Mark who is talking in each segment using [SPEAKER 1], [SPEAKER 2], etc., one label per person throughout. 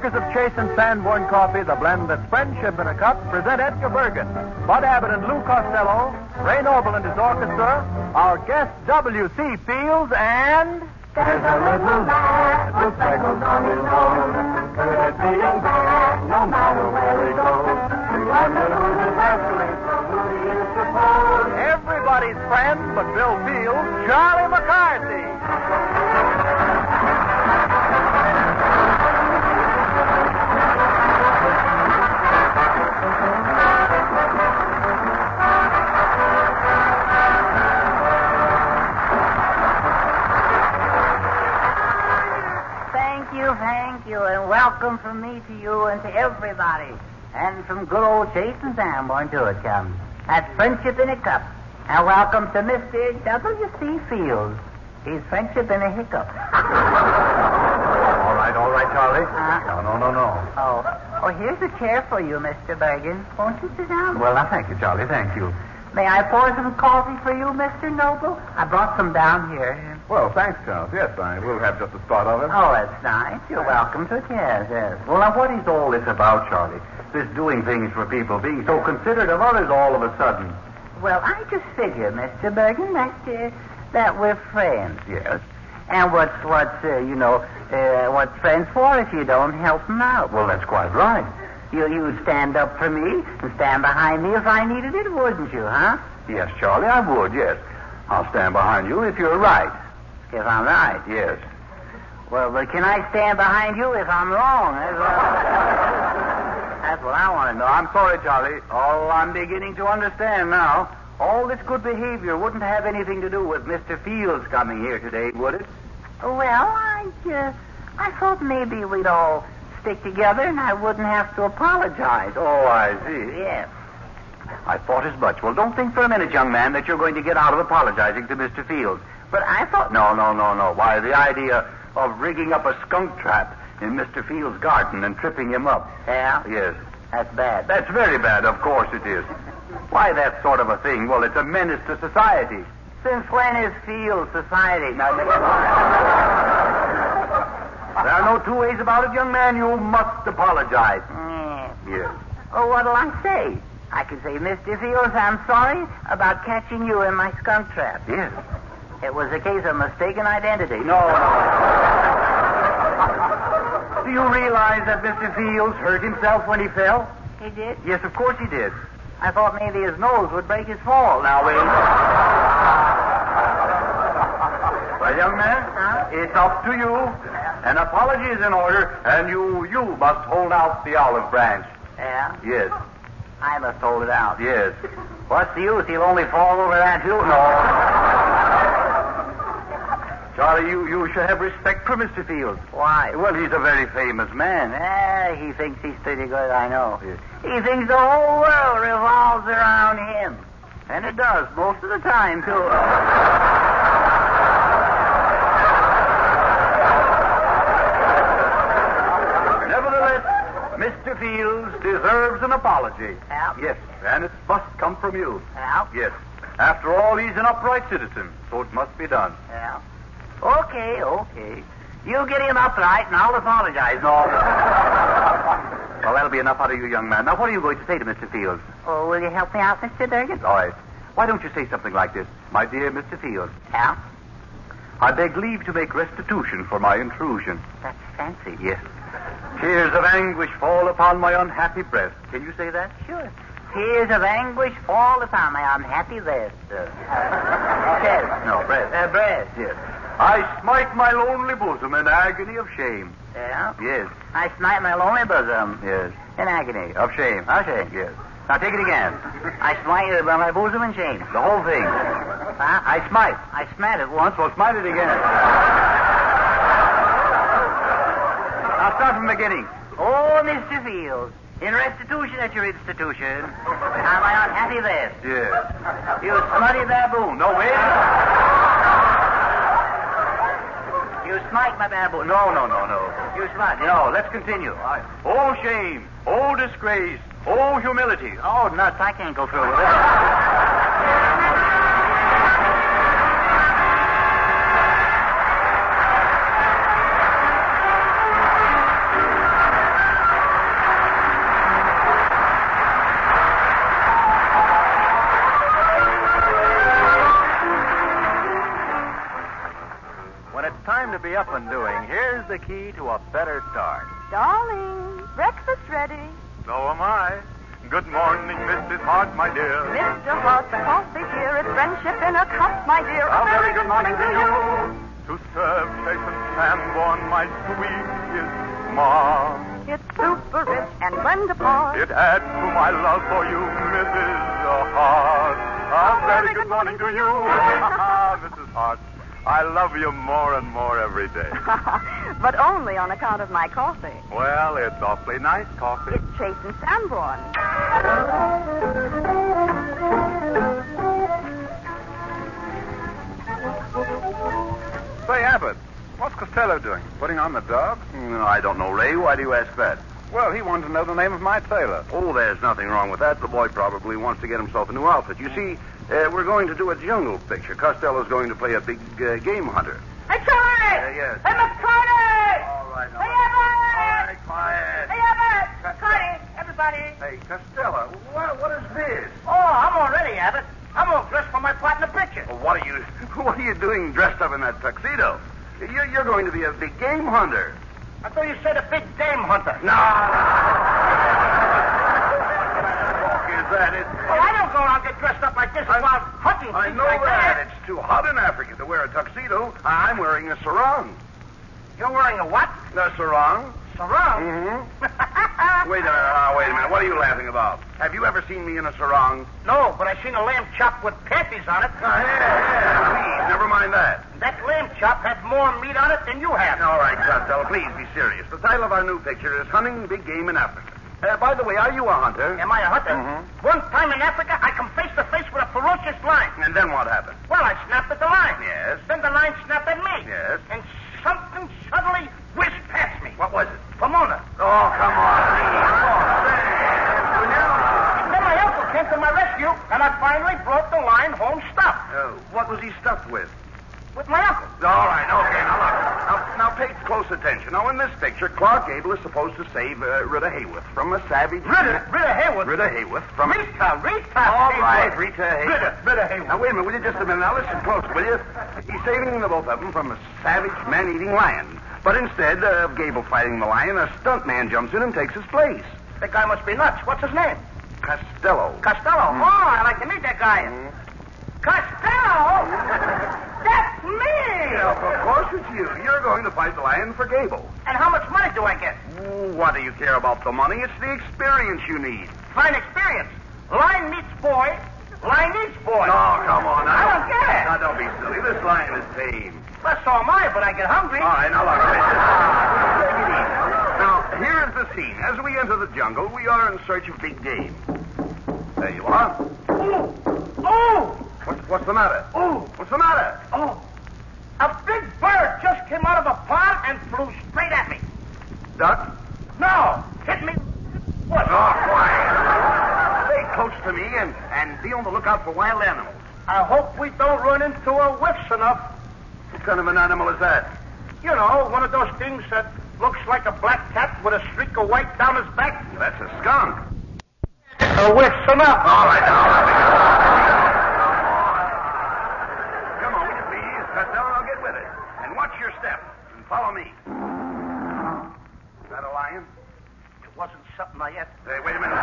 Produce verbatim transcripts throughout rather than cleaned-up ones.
[SPEAKER 1] makers of Chase and Sanborn Coffee, the blend that's friendship in a cup, present Edgar Bergen, Bud Abbott and Lou Costello, Ray Noble and his orchestra, our guest W C Fields, and...
[SPEAKER 2] There's a little lad with freckles on his nose, good at being bad, no matter where he goes. We wonder who's his Hercules, who he is supposed.
[SPEAKER 1] Everybody's friend but Bill Fields, Charlie McCarthy.
[SPEAKER 3] Thank you, and welcome from me to you and to everybody. And from good old Chase and Sanborn to it comes. That's Friendship in a Cup. And welcome to Mister W C Fields. He's Friendship in a Hiccup.
[SPEAKER 1] all right, all right, Charlie.
[SPEAKER 3] Uh,
[SPEAKER 1] no, no, no, no.
[SPEAKER 3] Oh, oh, here's a chair for you, Mister Bergen. Won't you sit down?
[SPEAKER 1] Well, now, thank you, Charlie, thank you.
[SPEAKER 3] May I pour some coffee for you, Mister Noble? I brought some down here.
[SPEAKER 1] Well, thanks, Charles. Yes, I will have just a spot of it.
[SPEAKER 3] Oh, that's nice. You're welcome to it. Yes, yes.
[SPEAKER 1] Well, now, what is all this about, Charlie? This doing things for people, being so considerate of others all of a sudden.
[SPEAKER 3] Well, I just figure, Mister Bergen, that, uh, that we're friends.
[SPEAKER 1] Yes.
[SPEAKER 3] And what's, what's uh, you know, uh, what's friends for if you don't help them out?
[SPEAKER 1] Well, that's quite right.
[SPEAKER 3] You, you'd stand up for me and stand behind me if I needed it, wouldn't you, huh?
[SPEAKER 1] Yes, Charlie, I would, yes. I'll stand behind you if you're right.
[SPEAKER 3] If I'm right?
[SPEAKER 1] Yes.
[SPEAKER 3] Well, but can I stand behind you if I'm wrong? That's what, that's what I want to know.
[SPEAKER 1] I'm sorry, Charlie. Oh, I'm beginning to understand now. All this good behavior wouldn't have anything to do with Mister Fields coming here today, would it?
[SPEAKER 3] Well, I, uh, I thought maybe we'd all stick together and I wouldn't have to apologize.
[SPEAKER 1] Oh, I see.
[SPEAKER 3] Yes.
[SPEAKER 1] I thought as much. Well, don't think for a minute, young man, that you're going to get out of apologizing to Mister Fields.
[SPEAKER 3] But I thought...
[SPEAKER 1] No, no, no, no. Why, the idea of rigging up a skunk trap in Mister Fields' garden and tripping him up.
[SPEAKER 3] Yeah?
[SPEAKER 1] Yes.
[SPEAKER 3] That's bad.
[SPEAKER 1] That's very bad, of course it is. Why, that sort of a thing? Well, it's a menace to society.
[SPEAKER 3] Since when is Fields society? Now,
[SPEAKER 1] there are no two ways about it, young man. You must apologize.
[SPEAKER 3] Mm.
[SPEAKER 1] Yes.
[SPEAKER 3] Oh, what'll I say? I can say, Mister Fields, I'm sorry about catching you in my skunk trap.
[SPEAKER 1] Yes.
[SPEAKER 3] It was a case of mistaken identity.
[SPEAKER 1] No, no. Do you realize that Mister Fields hurt himself when he fell?
[SPEAKER 3] He did?
[SPEAKER 1] Yes, of course he did.
[SPEAKER 3] I thought maybe his nose would break his fall.
[SPEAKER 1] Now, wait. Well, young man,
[SPEAKER 3] huh?
[SPEAKER 1] It's up to you. An apology is in order, and you you must hold out the olive branch.
[SPEAKER 3] Yeah?
[SPEAKER 1] Yes.
[SPEAKER 3] I must hold it out.
[SPEAKER 1] Yes.
[SPEAKER 3] What's the use? He'll only fall over that, too. No.
[SPEAKER 1] Charlie, you, you should have respect for Mister Fields.
[SPEAKER 3] Why?
[SPEAKER 1] Well, he's a very famous man.
[SPEAKER 3] Eh, he thinks he's pretty good, I know. Yes. He thinks the whole world revolves around him. And it does, most of the time, too.
[SPEAKER 1] Nevertheless, Mister Fields deserves an apology.
[SPEAKER 3] Yeah?
[SPEAKER 1] Yes, and it must come from you.
[SPEAKER 3] Yeah?
[SPEAKER 1] Yes. After all, he's an upright citizen, so it must be done.
[SPEAKER 3] Yeah. Okay, okay. You get him upright, and I'll apologize. No.
[SPEAKER 1] Well, that'll be enough out of you, young man. Now, what are you going to say to Mister Fields?
[SPEAKER 3] Oh, will you help me out, Mister Bergen?
[SPEAKER 1] All right. Why don't you say something like this? My dear Mister Fields,
[SPEAKER 3] Yeah?
[SPEAKER 1] I beg leave to make restitution for my intrusion.
[SPEAKER 3] That's fancy.
[SPEAKER 1] Yes. Tears of anguish fall upon my unhappy breast. Can you say that?
[SPEAKER 3] Sure. Tears of anguish fall upon my unhappy breast. Uh, chest.
[SPEAKER 1] No, breast.
[SPEAKER 3] Uh, breast.
[SPEAKER 1] Yes. I smite my lonely bosom in agony of shame.
[SPEAKER 3] Yeah?
[SPEAKER 1] Yes.
[SPEAKER 3] I smite my lonely bosom.
[SPEAKER 1] Yes.
[SPEAKER 3] In agony.
[SPEAKER 1] Of shame.
[SPEAKER 3] Of shame.
[SPEAKER 1] Yes. Now take it again.
[SPEAKER 3] I smite my bosom in shame.
[SPEAKER 1] The whole thing.
[SPEAKER 3] Huh?
[SPEAKER 1] I smite.
[SPEAKER 3] I smat it once.
[SPEAKER 1] Well, smite it again. Now start from the beginning.
[SPEAKER 3] Oh, Mister Fields, in restitution at your institution, on my unhappy breast.
[SPEAKER 1] Yes.
[SPEAKER 3] You smutty baboon.
[SPEAKER 1] No, wait.
[SPEAKER 3] You smite my baboon.
[SPEAKER 1] No, no, no, no.
[SPEAKER 3] You smite.
[SPEAKER 1] No, let's continue. Oh, shame. Oh, disgrace. Oh, humility.
[SPEAKER 3] Oh, nuts, I can't go through with it.
[SPEAKER 1] already up and doing, here's the key to a better start.
[SPEAKER 4] Darling, breakfast ready.
[SPEAKER 1] So am I. Good morning, Missus Hart, my dear.
[SPEAKER 4] Mister Hart, the coffee here is friendship in a cup, my dear.
[SPEAKER 1] A very good morning to you. To serve Jason Sanborn, my sweetest Ma.
[SPEAKER 4] It's super rich and when to part.
[SPEAKER 1] It adds to my love for you, Missus Hart. A very good morning to you, Missus Hart. I love you more and more every day.
[SPEAKER 4] But only on account of my coffee.
[SPEAKER 1] Well, it's awfully nice coffee.
[SPEAKER 4] It's Chase and Sanborn.
[SPEAKER 5] Say, Abbott, what's Costello doing? Putting on the dog?
[SPEAKER 6] No, I don't know, Ray. Why do you ask that?
[SPEAKER 5] Well, he wanted to know the name of my tailor.
[SPEAKER 6] Oh, there's nothing wrong with that. The boy probably wants to get himself a new outfit. You see, uh, we're going to do a jungle picture. Costello's going to play a big uh, game hunter.
[SPEAKER 3] Hey, Charlie!
[SPEAKER 6] Uh, yes.
[SPEAKER 3] Hey, McCarty!
[SPEAKER 6] All right, all
[SPEAKER 3] Hey,
[SPEAKER 6] right.
[SPEAKER 3] Abbott!
[SPEAKER 6] All right, quiet.
[SPEAKER 3] Hey, Abbott! Cardi, everybody.
[SPEAKER 6] Hey, Costello, what, what is this?
[SPEAKER 3] Oh, I'm all ready, Abbott. I'm all dressed for my part in the picture.
[SPEAKER 6] Well, what are you What are you doing dressed up in that tuxedo? You're, you're going to be a big game hunter.
[SPEAKER 3] I thought you said a big game hunter.
[SPEAKER 6] No! What is that? It,
[SPEAKER 3] Well, I don't go around get dressed up like this while hunting
[SPEAKER 6] I
[SPEAKER 3] things
[SPEAKER 6] know
[SPEAKER 3] like
[SPEAKER 6] that.
[SPEAKER 3] that.
[SPEAKER 6] It's too hot in Africa to wear a tuxedo. I'm wearing a sarong.
[SPEAKER 3] You're wearing a what?
[SPEAKER 6] A sarong?
[SPEAKER 3] Sarong?
[SPEAKER 6] Mm-hmm. Wait a minute. Uh, wait a minute. What are you laughing about? Have you ever seen me in a sarong?
[SPEAKER 3] No, but I seen a lamb chop with panties on it.
[SPEAKER 6] Uh, yeah, yeah. Please, never mind that.
[SPEAKER 3] That lamb chop had more meat on it than you have.
[SPEAKER 6] All right, Costello, please be serious. The title of our new picture is Hunting Big Game in Africa. Uh, by the way, are you a hunter?
[SPEAKER 3] Am I a hunter?
[SPEAKER 6] Mhm.
[SPEAKER 3] One time in Africa, I come face to face with a ferocious lion.
[SPEAKER 6] And then what happened?
[SPEAKER 3] Well, I snapped at the lion.
[SPEAKER 6] Yes.
[SPEAKER 3] Then the lion snapped at me.
[SPEAKER 6] Yes.
[SPEAKER 3] And something suddenly whizzed past me.
[SPEAKER 6] What was it?
[SPEAKER 3] Pomona.
[SPEAKER 6] Oh, come on.
[SPEAKER 3] Then my uncle came to my rescue, and I finally brought the lion home stuffed.
[SPEAKER 6] Uh, what was he stuffed with?
[SPEAKER 3] With my uncle.
[SPEAKER 6] All right, okay, now look. Now, now pay close attention. Now, in this picture, Clark Gable is supposed to save uh, Rita Hayworth from a savage...
[SPEAKER 3] Rita, Rita Hayworth.
[SPEAKER 6] Rita Hayworth from...
[SPEAKER 3] Rita, Rita.
[SPEAKER 6] All
[SPEAKER 3] Hayworth.
[SPEAKER 6] right, Rita Hayworth.
[SPEAKER 3] Rita, Rita Hayworth.
[SPEAKER 6] Now, wait a minute, will you just a minute? Now, listen close, will you? He's saving the both of them from a savage, man-eating lion. But instead of Gable fighting the lion, a stunt man jumps in and takes his place.
[SPEAKER 3] That guy must be nuts. What's his name?
[SPEAKER 6] Costello.
[SPEAKER 3] Costello.
[SPEAKER 6] Mm.
[SPEAKER 3] Oh, I'd like to meet that guy.
[SPEAKER 6] Mm.
[SPEAKER 3] Costello? That's me!
[SPEAKER 6] Yeah, of course it's you. You're going to fight the lion for Gable.
[SPEAKER 3] And how much money do I get?
[SPEAKER 6] Ooh, what do you care about the money? It's the experience you need.
[SPEAKER 3] Fine experience. Lion meets boy. Lion eats boy.
[SPEAKER 6] Oh, come on.
[SPEAKER 3] I don't get it.
[SPEAKER 6] Now, don't be silly. This lion is tame.
[SPEAKER 3] Well, so am I, but I get hungry.
[SPEAKER 6] All right, now, look. Now, here is the scene. As we enter the jungle, we are in search of big game. There you are.
[SPEAKER 3] Oh! Oh!
[SPEAKER 6] What's, what's the matter?
[SPEAKER 3] Oh!
[SPEAKER 6] What's the matter?
[SPEAKER 3] Oh! A big bird just came out of a pond and flew straight at me.
[SPEAKER 6] Duck?
[SPEAKER 3] No! Hit me. What?
[SPEAKER 6] Oh, quiet. Stay close to me and, and be on the lookout for wild animals.
[SPEAKER 3] I hope we don't run into a whiffs enough.
[SPEAKER 6] What kind of an animal is that?
[SPEAKER 3] You know, one of those things that looks like a black cat with a streak of white down his back.
[SPEAKER 6] That's a skunk.
[SPEAKER 3] A whiffs enough.
[SPEAKER 6] All right, now. Come on, will you please? Costello, I'll get with it. And watch your step. And follow me. Is that a lion?
[SPEAKER 3] It wasn't something I yet.
[SPEAKER 6] Hey, wait a minute.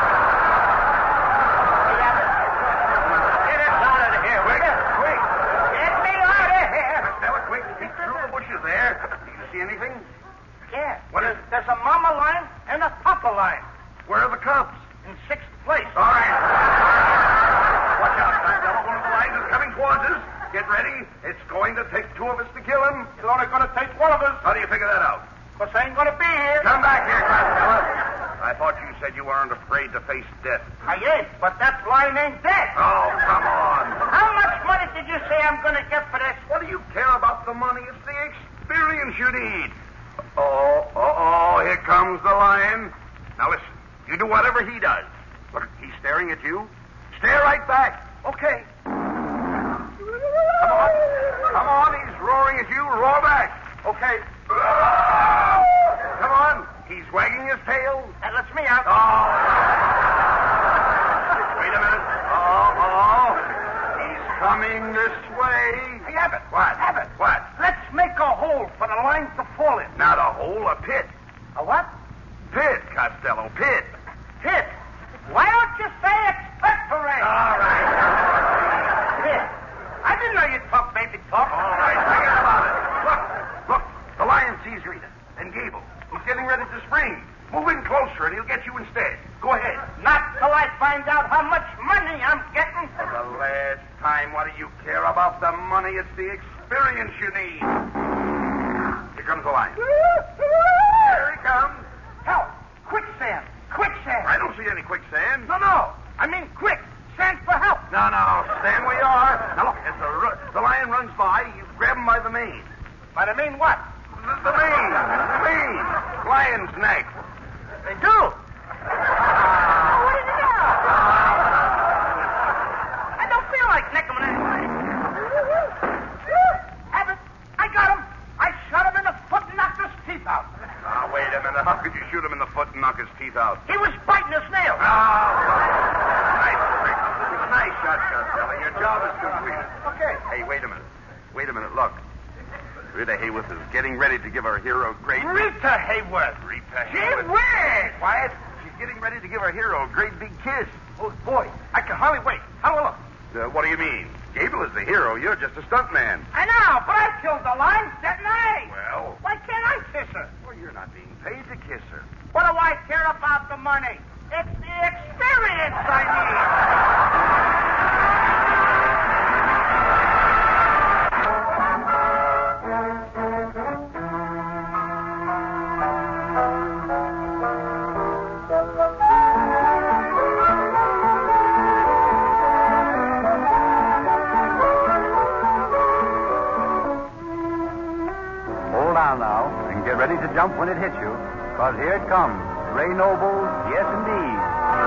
[SPEAKER 3] Get us out of here, will you?
[SPEAKER 6] Quick.
[SPEAKER 3] Get me out of here.
[SPEAKER 6] Costello, quick. Peek through the bushes there. Do you see anything?
[SPEAKER 3] Yeah.
[SPEAKER 6] What is
[SPEAKER 3] There's, there's a mama lion and a papa lion
[SPEAKER 6] Where are the cubs?
[SPEAKER 3] in sixth place.
[SPEAKER 6] All right. Watch out, Costello. One of the lions is coming towards us. Get ready. It's going to take two of us to kill him.
[SPEAKER 3] It's only going to take one of us.
[SPEAKER 6] How do you figure that out?
[SPEAKER 3] Because I ain't going to be here.
[SPEAKER 6] Come back here, Costello. I thought you said you weren't afraid to face death.
[SPEAKER 3] I ain't, but that lion ain't dead.
[SPEAKER 6] Oh, come on.
[SPEAKER 3] How much money did you say I'm going to get for this?
[SPEAKER 6] What do you care about the money? It's the experience you need. Oh, oh, oh, here comes the lion. Now listen, you do whatever he does. Look, he's staring at you. Stare right back. Okay. Come on. Come on, he's roaring at you. Roar back. Okay. Come on. He's wagging his tail.
[SPEAKER 3] That lets me out.
[SPEAKER 6] Oh. Wait a minute. Oh, oh. He's coming this way.
[SPEAKER 3] Hey, Abbott.
[SPEAKER 6] What?
[SPEAKER 3] Abbott.
[SPEAKER 6] What?
[SPEAKER 3] Let's make a hole for
[SPEAKER 6] the line's to fall in. Not a hole, a pit.
[SPEAKER 3] A what?
[SPEAKER 6] Pit, Costello, pit.
[SPEAKER 3] Pit. Why don't you say expectorate?
[SPEAKER 6] All right.
[SPEAKER 3] Pit. I didn't know you'd talk baby talk.
[SPEAKER 6] All right, forget about it. Look, look, the lion sees Rita and Gable. He's getting ready to spring. Move in closer and he'll get you instead. Go ahead.
[SPEAKER 3] Not till I find out how much money I'm getting.
[SPEAKER 6] For the last time, what do you care about the money? It's the experience you need. Here comes the lion. Here he comes.
[SPEAKER 3] Help! Quicksand! Quicksand!
[SPEAKER 6] I don't see any quicksand.
[SPEAKER 3] No, no. I mean quick. Send for help.
[SPEAKER 6] No, no. Stand where you are. Now, look, as the, ru- the lion runs by, you grab him by the mane.
[SPEAKER 3] By the mean what?
[SPEAKER 6] The, the mane. The mane. Lion's neck.
[SPEAKER 3] They do. Oh, what is it now? I don't feel like necking him anyway. Abbott, I got him. I shot him in the foot and knocked his teeth out.
[SPEAKER 6] Now, wait a minute. How could you shoot him in the foot and knock his teeth out?
[SPEAKER 3] He was biting his nail.
[SPEAKER 6] Oh, nice trick. Nice shot, Costello. Your job is completed.
[SPEAKER 3] Okay.
[SPEAKER 6] Hey, wait a minute. Wait a minute. Look. Rita Hayworth is getting ready to give our hero a great...
[SPEAKER 3] Rita Hayworth.
[SPEAKER 6] Rita
[SPEAKER 3] Gee
[SPEAKER 6] Hayworth.
[SPEAKER 3] whiz.
[SPEAKER 6] Quiet. She's getting ready to give our hero a great big kiss.
[SPEAKER 3] Oh, boy. I can hardly wait. How do I look?
[SPEAKER 6] Uh, what do you mean? Gable is the hero. You're just a stuntman.
[SPEAKER 3] I know, but I killed the lion, didn't I?
[SPEAKER 6] Well...
[SPEAKER 3] Why can't I kiss her?
[SPEAKER 6] Well, you're not being paid to kiss her.
[SPEAKER 3] What do I care about the money? It's the experience I need.
[SPEAKER 1] Hold on now, and get ready to jump when it hits you, because here it comes. Ray Noble's Yes Indeed.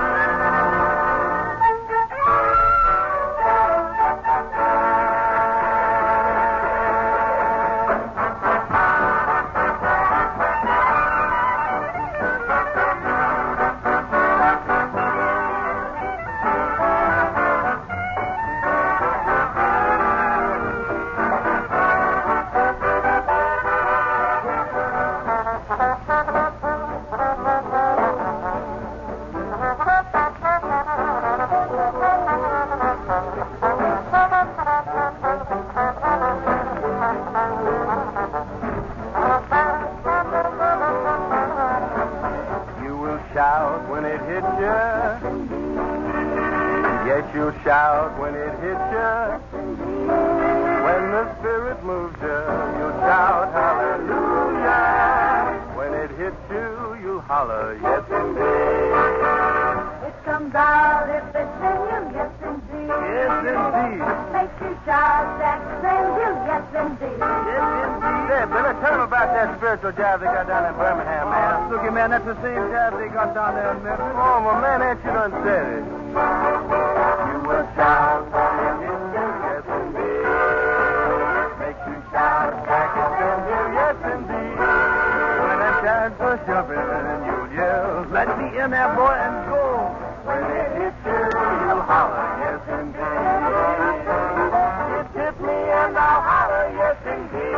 [SPEAKER 1] Shout when it hits you. Yes, you'll shout when it hits you. When the spirit moves you, you'll shout hallelujah. When it hits you, you'll holler, yes indeed.
[SPEAKER 2] It comes out if it's in you, yes indeed.
[SPEAKER 1] Yes indeed.
[SPEAKER 2] Makes you shout, that sends you, yes indeed.
[SPEAKER 1] Yes indeed. Hey, Billy, tell them about that spiritual jazz they got down in Birmingham, man. Snooky, man, that's the same jazz they got down there in Memphis. Oh, my man, ain't you done said it? You will shout when it hits you, yes indeed. Makes you shout, back it sends you, yes indeed. When that jazz was jumping, and you'll yell, let me in there, boy, and go. When it hits you, you'll holler, yes indeed. It hit me and I'll holler, yes indeed.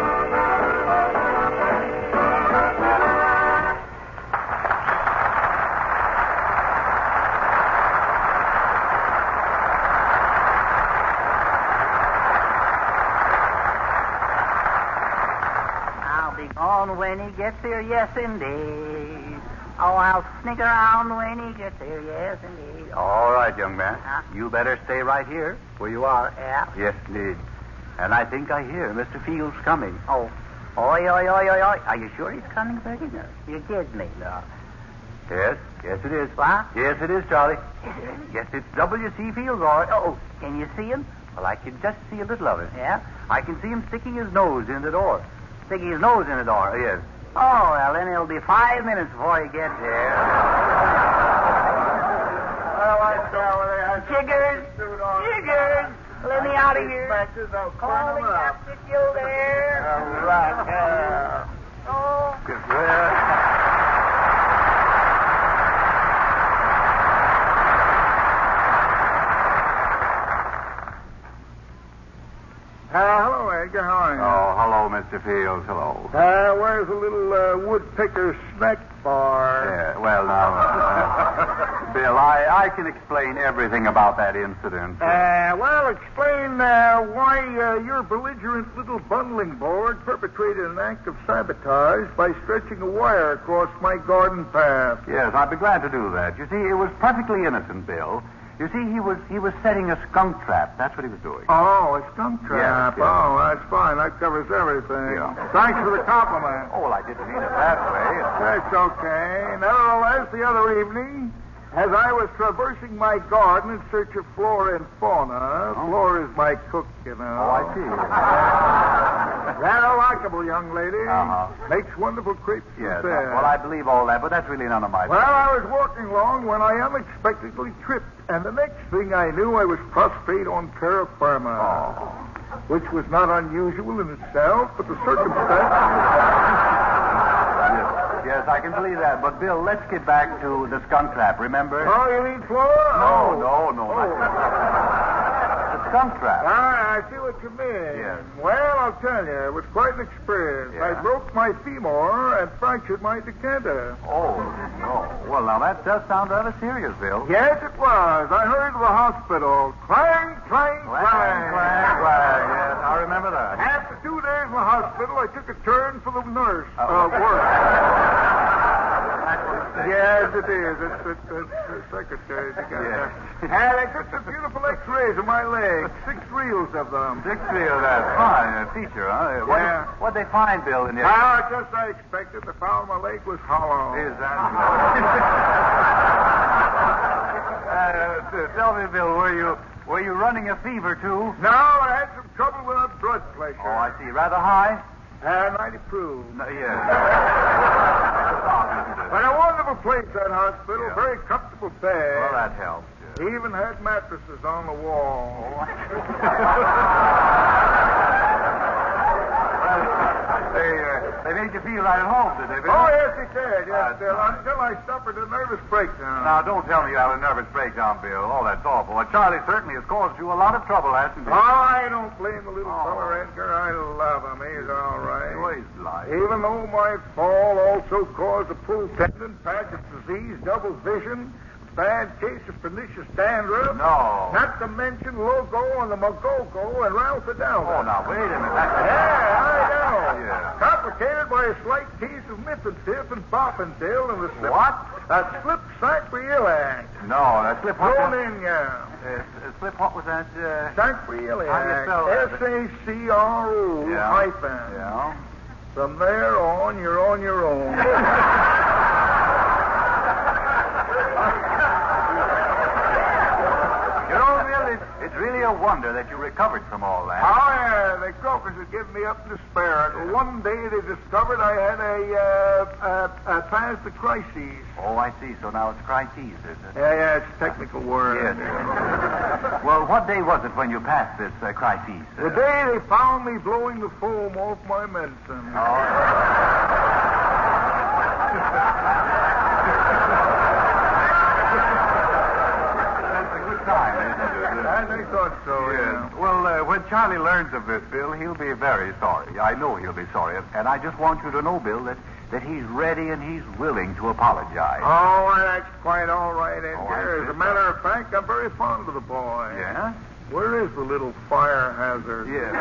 [SPEAKER 3] On when he gets here, yes indeed. Oh, I'll sneak around when he gets here, yes indeed.
[SPEAKER 1] All right, young man.
[SPEAKER 3] Huh?
[SPEAKER 1] You better stay right here where you are.
[SPEAKER 3] Yeah.
[SPEAKER 1] Yes, indeed. And I think I hear Mister Fields coming.
[SPEAKER 3] Oh. Oi, oi, oi, oi, oi. Are you sure he's coming, Bertie? No. You kidding me? No.
[SPEAKER 1] Yes, yes it is.
[SPEAKER 3] What?
[SPEAKER 1] Yes it is, Charlie. Yes, it's W C Fields, all right.
[SPEAKER 3] Oh, can you see him?
[SPEAKER 1] Well, I can just see a little of it.
[SPEAKER 3] Yeah?
[SPEAKER 1] I can see him sticking his nose in the door.
[SPEAKER 3] Sticking his nose in the door.
[SPEAKER 1] Yes.
[SPEAKER 3] Oh, well, then it'll be five minutes before he gets here. Chiggers! Chiggers! Let me out of here. Call the captain, you there.
[SPEAKER 1] All right. Yeah.
[SPEAKER 3] Oh.
[SPEAKER 7] Uh, hello, Edgar. How are you?
[SPEAKER 1] Oh, hello,
[SPEAKER 7] Hello, Mister Fields. Hello.
[SPEAKER 1] Uh, where's the little uh, woodpecker snack bar?
[SPEAKER 7] Yeah, well, now, uh, Bill, I, I can explain everything about that incident.
[SPEAKER 1] Uh, well, explain uh, why uh, your belligerent little bundling board perpetrated an act of sabotage by stretching a wire across my garden path.
[SPEAKER 7] Yes, I'd be glad to do that. You see, it was perfectly innocent, Bill. You see, he was he was setting a skunk trap. That's what he was doing.
[SPEAKER 1] Oh, a skunk trap.
[SPEAKER 7] Yes, yes.
[SPEAKER 1] Oh, that's fine. That covers everything.
[SPEAKER 7] Yeah.
[SPEAKER 1] Thanks for the compliment.
[SPEAKER 7] Oh, well, I didn't mean it that way.
[SPEAKER 1] That's okay. Nevertheless, the other evening, as I was traversing my garden in search of flora and fauna,
[SPEAKER 7] Oh.
[SPEAKER 1] Flora is my cook, you know.
[SPEAKER 7] Oh, I see.
[SPEAKER 1] Rather likable young lady.
[SPEAKER 7] Uh-huh.
[SPEAKER 1] Makes wonderful crepes
[SPEAKER 7] Yes,
[SPEAKER 1] and fare.
[SPEAKER 7] well, I believe all that, but that's really none of my
[SPEAKER 1] Well, I was walking along when I unexpectedly tripped, and the next thing I knew, I was prostrate on terra firma,
[SPEAKER 7] Oh.
[SPEAKER 1] which was not unusual in itself, but the circumstance.
[SPEAKER 7] Yes, yes, I can believe that. But, Bill, let's get back to the skunk trap, remember?
[SPEAKER 1] Oh, you mean Flora?
[SPEAKER 7] No,
[SPEAKER 1] Oh.
[SPEAKER 7] no, no.
[SPEAKER 1] Oh.
[SPEAKER 7] The skunk trap.
[SPEAKER 1] Ah, I see what you mean.
[SPEAKER 7] Yes.
[SPEAKER 1] Well, I'll tell you, it was quite an experience.
[SPEAKER 7] Yeah.
[SPEAKER 1] I broke my femur and fractured my decanter.
[SPEAKER 7] Oh, no. Well, now, that does sound rather serious, Bill.
[SPEAKER 1] Yes, it was. I hurried to the hospital. Clang, clang,
[SPEAKER 7] Clang,
[SPEAKER 1] clang.
[SPEAKER 7] clang, clang. Yes, I remember that.
[SPEAKER 1] After two days in the hospital, I took a turn for the nurse
[SPEAKER 7] Oh.
[SPEAKER 1] uh, work.
[SPEAKER 7] That's what it says.
[SPEAKER 1] Yes, it is. It's, it's, it's the secretary.
[SPEAKER 7] Yes.
[SPEAKER 1] And they took some beautiful x-rays of my legs. Six reels of them.
[SPEAKER 7] Six reel, that's fine. A feature, huh? What
[SPEAKER 1] Yeah.
[SPEAKER 7] What'd they find, Bill, in the...
[SPEAKER 1] Ah, just as I expected. They found my leg was hollow.
[SPEAKER 7] Is that... uh, t- tell me, Bill, were you were you running a fever, too?
[SPEAKER 1] No, I had some trouble with that blood pressure.
[SPEAKER 7] Oh, I see. Rather high?
[SPEAKER 1] And I approved.
[SPEAKER 7] No, yes.
[SPEAKER 1] But a wonderful place, that hospital.
[SPEAKER 7] Yeah.
[SPEAKER 1] Very comfortable bed.
[SPEAKER 7] Well, that helps.
[SPEAKER 1] He even had mattresses on the wall.
[SPEAKER 7] they, uh, they made you feel right at home, did they, Bill?
[SPEAKER 1] Oh, yes, he did. Yes,
[SPEAKER 7] That's
[SPEAKER 1] Bill.
[SPEAKER 7] nice.
[SPEAKER 1] Until I suffered a nervous breakdown.
[SPEAKER 7] Now, don't tell me you had a nervous breakdown, Bill. Oh, that's awful. Well, Charlie certainly has caused you a lot of trouble, hasn't he?
[SPEAKER 1] Oh, I don't blame the little
[SPEAKER 7] Oh.
[SPEAKER 1] fella, Edgar. I love him. He's all right.
[SPEAKER 7] Oh, he's light.
[SPEAKER 1] Even though my fall also caused a pull tendon, Paget's disease, double vision, bad case of pernicious dandruff.
[SPEAKER 7] No.
[SPEAKER 1] Not to mention Logo and the Magogo and Ralph Adelma.
[SPEAKER 7] Oh, now, wait a minute. That's...
[SPEAKER 1] Yeah, I know.
[SPEAKER 7] Yeah.
[SPEAKER 1] Complicated by a slight case of Mifentif and Boffindale and the slip...
[SPEAKER 7] What?
[SPEAKER 1] A slip sacroiliac.
[SPEAKER 7] No, that slip... What
[SPEAKER 1] Thrown
[SPEAKER 7] was-
[SPEAKER 1] in, yeah.
[SPEAKER 7] Uh, uh, slip, what was that? Uh...
[SPEAKER 1] Sacroiliac.
[SPEAKER 7] How do you spell that?
[SPEAKER 1] S A C R O
[SPEAKER 7] Yeah.
[SPEAKER 1] hyphen.
[SPEAKER 7] Yeah.
[SPEAKER 1] From there on, you're on your own.
[SPEAKER 7] You know, Bill, it's, it's really a wonder that you recovered from all that.
[SPEAKER 1] Oh, yeah, the croakers had given me up in despair. And one day they discovered I had a, uh, uh, uh, passed the crises.
[SPEAKER 7] Oh, I see. So now it's crises, is it?
[SPEAKER 1] Yeah, yeah, it's a technical word.
[SPEAKER 7] Yes. Well, what day was it when you passed this uh, crises?
[SPEAKER 1] The day they found me blowing the foam off my medicine.
[SPEAKER 7] That's a good time, isn't it?
[SPEAKER 1] I think thought so,
[SPEAKER 7] Yes.
[SPEAKER 1] yeah.
[SPEAKER 7] Well, uh, when Charlie learns of this, Bill, he'll be very sorry. I know he'll be sorry. And I just want you to know, Bill, that, that he's ready and he's willing to apologize.
[SPEAKER 1] Oh, that's quite all right, Edgar.
[SPEAKER 7] Oh, I see.
[SPEAKER 1] As a matter of fact, I'm very fond of the boy.
[SPEAKER 7] Yeah?
[SPEAKER 1] Where is the little fire hazard?
[SPEAKER 7] Yes.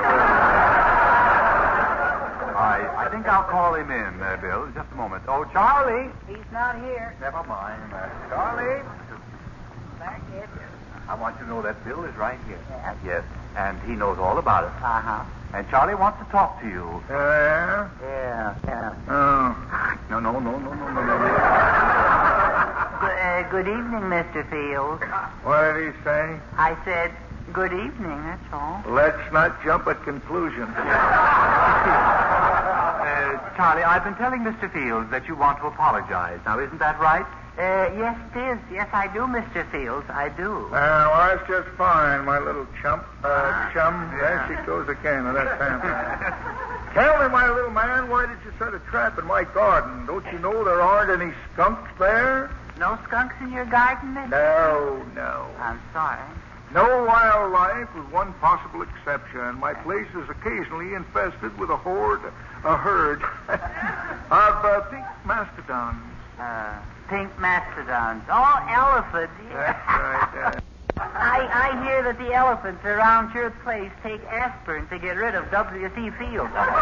[SPEAKER 7] I, I think I'll call him in, uh, Bill. Just a moment. Oh, Charlie.
[SPEAKER 3] He's not here.
[SPEAKER 7] Never mind. Uh, Charlie.
[SPEAKER 3] Back here.
[SPEAKER 7] I want you to know that Bill is right here.
[SPEAKER 3] Yeah.
[SPEAKER 7] Yes. And he knows all about it.
[SPEAKER 3] Uh-huh.
[SPEAKER 7] And Charlie wants to talk to you.
[SPEAKER 1] Yeah?
[SPEAKER 3] Yeah, yeah.
[SPEAKER 1] Oh.
[SPEAKER 7] No, no, no, no, no, no, no.
[SPEAKER 3] Good, uh, good evening, Mister Fields.
[SPEAKER 1] What did he say?
[SPEAKER 3] I said, good evening, that's all.
[SPEAKER 1] Let's not jump at conclusions.
[SPEAKER 7] Uh, Charlie, I've been telling Mister Fields that you want to apologize. Now, isn't that right?
[SPEAKER 3] Uh, yes, it is. Yes, I do, Mister Fields. I do.
[SPEAKER 1] Uh, well, that's just fine, my little chump. Uh, chum. There she goes again. Now, that's fantastic. Tell me, my little man, why did you set a trap in my garden? Don't you know there aren't any skunks there?
[SPEAKER 3] No skunks in your garden, mister?
[SPEAKER 8] No, no.
[SPEAKER 3] I'm sorry.
[SPEAKER 8] No wildlife with one possible exception. My place is occasionally infested with a horde, a herd of uh, pink mastodons.
[SPEAKER 3] Uh, pink mastodons. Oh, elephants.
[SPEAKER 8] That's right. Uh,
[SPEAKER 3] I, I hear that the elephants around your place take aspirin to get rid of W C Fields.
[SPEAKER 8] uh,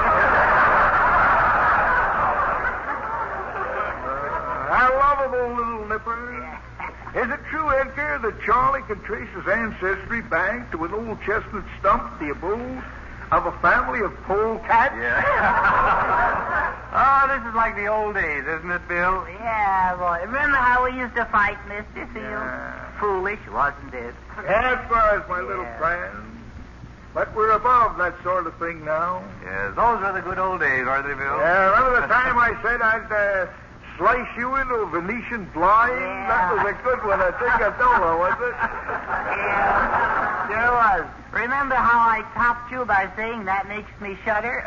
[SPEAKER 8] how lovable little nipper. Is it true, Edgar, that Charlie can trace his ancestry back to an old chestnut stump, the abode of a family of polecats?
[SPEAKER 7] Yeah. Oh, this is like the old days, isn't it, Bill?
[SPEAKER 3] Yeah, boy. Remember how we used to fight, Mister Fields?
[SPEAKER 8] Yeah.
[SPEAKER 3] Foolish, wasn't it?
[SPEAKER 8] As far as my
[SPEAKER 3] Yeah.
[SPEAKER 8] little friend. But we're above that sort of thing now.
[SPEAKER 7] Yes, those were the good old days, weren't they, Bill?
[SPEAKER 8] Yeah, remember the time I said I'd uh, slice you into a Venetian blind?
[SPEAKER 3] Yeah.
[SPEAKER 8] That was a good one. I think I told her, was it?
[SPEAKER 3] Yeah, sure was. Remember how I topped you by saying that makes me shudder?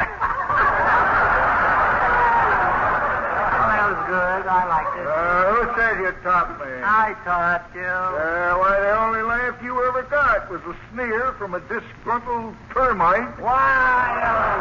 [SPEAKER 3] Oh, that was good. I liked it.
[SPEAKER 8] Uh, who said you topped me?
[SPEAKER 3] I topped you.
[SPEAKER 8] Uh, why, the only laugh you ever got was a sneer from a disgruntled termite.
[SPEAKER 3] Why?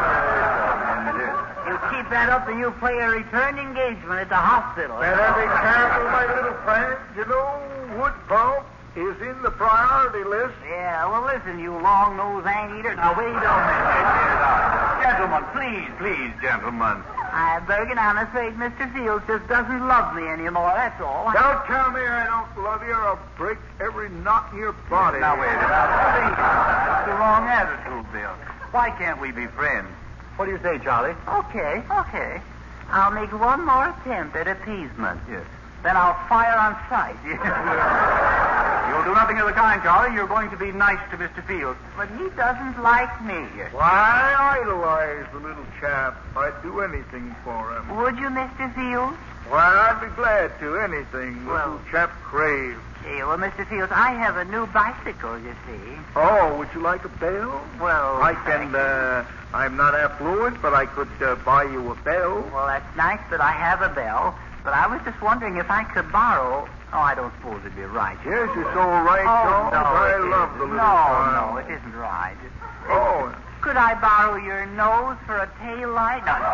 [SPEAKER 3] You keep that up and you play a return engagement at the hospital.
[SPEAKER 8] Better be careful, my little friend. You know, wood pulp is in the priority list.
[SPEAKER 3] Yeah, well, listen, you long-nosed anteater. Now, wait a minute.
[SPEAKER 7] Gentlemen, please, please, gentlemen.
[SPEAKER 3] Uh, Bergen, I'm afraid Mister Fields just doesn't love me anymore, that's all.
[SPEAKER 8] Don't tell me I don't love you, or I'll break every knot in your body.
[SPEAKER 7] Now, wait a minute. Please, that's the wrong attitude, Bill. Why can't we be friends? What do you say, Charlie?
[SPEAKER 3] Okay, okay. I'll make one more attempt at appeasement.
[SPEAKER 7] Yes.
[SPEAKER 3] Then I'll fire on sight.
[SPEAKER 7] You'll do nothing of the kind, Charlie. You're going to be nice to Mister Fields.
[SPEAKER 3] But he doesn't like me.
[SPEAKER 8] Why, I idolize the little chap. I'd do anything for him.
[SPEAKER 3] Would you, Mister Fields?
[SPEAKER 8] Why, I'd be glad to. Anything the
[SPEAKER 3] Well-
[SPEAKER 8] little chap craves.
[SPEAKER 3] Yeah, well, Mister Fields, I have a new bicycle, you see.
[SPEAKER 8] Oh, would you like a bell?
[SPEAKER 3] Well,
[SPEAKER 8] I can, uh, I'm not affluent, but I could uh, buy you a bell.
[SPEAKER 3] Well, that's nice that I have a bell, but I was just wondering if I could borrow... Oh, I don't suppose it'd be right.
[SPEAKER 8] Yes, it's all right,
[SPEAKER 3] Oh,
[SPEAKER 8] Jones.
[SPEAKER 3] no,
[SPEAKER 8] I
[SPEAKER 3] it
[SPEAKER 8] love
[SPEAKER 3] isn't.
[SPEAKER 8] the little
[SPEAKER 3] No,
[SPEAKER 8] child.
[SPEAKER 3] no, it isn't right.
[SPEAKER 8] Oh,
[SPEAKER 3] Could I borrow your nose for a tail light? No.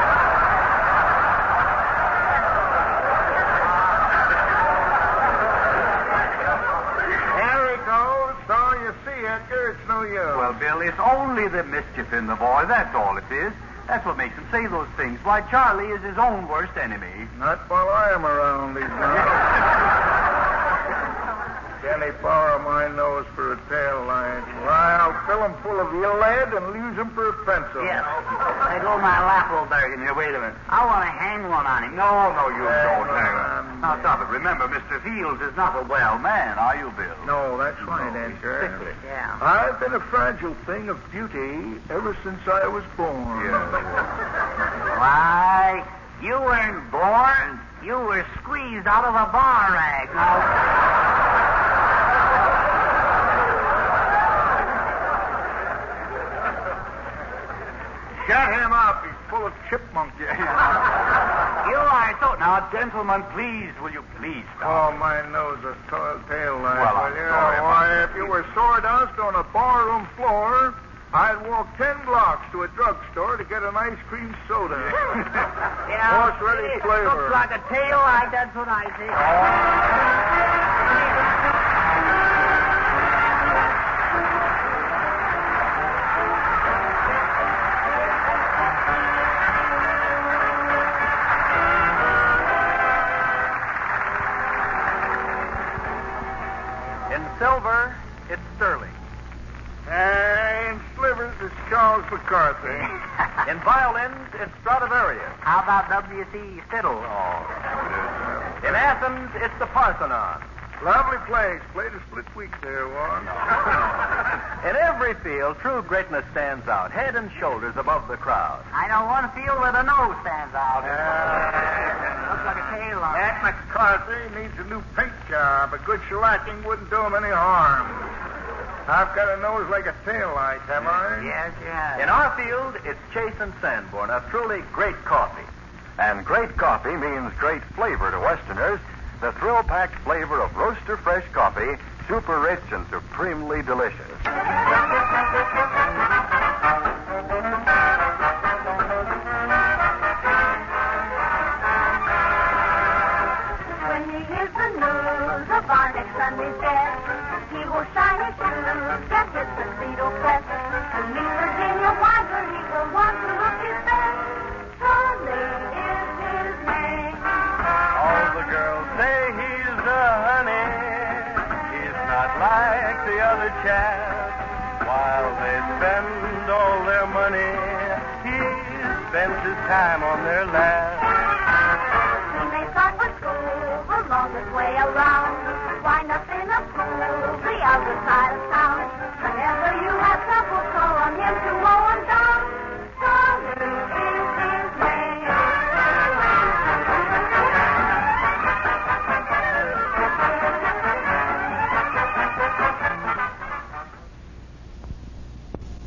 [SPEAKER 8] there he goes. So you see, Edgar, it's no use.
[SPEAKER 7] Well, Bill, it's only the mischief in the boy. That's all it is. That's what makes him say those things. Why, Charlie is his own worst enemy.
[SPEAKER 8] Not while I am around, he's not. Can he borrow my nose for a tail light? Why, I'll fill him full of lead and use him for a pencil.
[SPEAKER 3] Yeah. I go my lap, old Bergen. Here, wait a minute. I want to hang one on him.
[SPEAKER 7] No, no, you
[SPEAKER 8] Hey,
[SPEAKER 7] don't,
[SPEAKER 8] no,
[SPEAKER 7] Hang
[SPEAKER 8] I'm-
[SPEAKER 7] Now, stop it. Remember, Mister Fields is not a well man, are you, Bill?
[SPEAKER 8] No, that's right,
[SPEAKER 7] No, he's
[SPEAKER 8] Edgar.
[SPEAKER 7] sickly.
[SPEAKER 3] Yeah.
[SPEAKER 8] I've been a fragile thing of beauty ever since I was born.
[SPEAKER 3] Why, you weren't born. You were squeezed out of a bar rag. Now,
[SPEAKER 8] Shut him up. He's full of chipmunk.
[SPEAKER 3] you are so...
[SPEAKER 7] Now, gentlemen, please, will you please stop?
[SPEAKER 8] Oh, my nose, a tail, tail light.
[SPEAKER 7] Well, I'm
[SPEAKER 8] Will you?
[SPEAKER 7] sorry about
[SPEAKER 8] Why,
[SPEAKER 7] that.
[SPEAKER 8] if you were sawdust on a barroom floor, I'd walk ten blocks to a drugstore to get an ice cream soda.
[SPEAKER 3] Yeah,
[SPEAKER 8] Horse ready
[SPEAKER 3] it
[SPEAKER 8] flavor.
[SPEAKER 3] looks like a tail light, that's what I see.
[SPEAKER 1] In silver, it's sterling.
[SPEAKER 8] And slivers is Charles McCarthy.
[SPEAKER 1] In violins, it's Stradivarius.
[SPEAKER 3] How about W C Fiddle?
[SPEAKER 1] In Athens, it's the Parthenon.
[SPEAKER 8] Lovely place. Played a split week there once.
[SPEAKER 1] In every field, true greatness stands out, head and shoulders above the crowd.
[SPEAKER 3] I know one field where the nose stands out. Looks like a tail light.
[SPEAKER 8] That McCarthy needs a new paint job. A good shellacking wouldn't do him any harm. I've got a nose like a tail light, have I?
[SPEAKER 3] Yes, yes.
[SPEAKER 1] In our field, it's Chase and Sanborn, a truly great coffee. And great coffee means great flavor to Westerners,
[SPEAKER 7] the thrill-packed flavor of roaster fresh coffee, super rich and supremely delicious.
[SPEAKER 2] When he hears the news of our next Sunday's death, he will shine his shoes, get his tuxedo pressed. To meet Virginia Wilder, he will want to look his best. Charlie is his name.
[SPEAKER 1] All the girls say he's the honey. He's not like the other chaps. While they spend all their money, he spends his time on their laps.
[SPEAKER 2] He may start with school the longest way around, wind up in a pool the other side of town.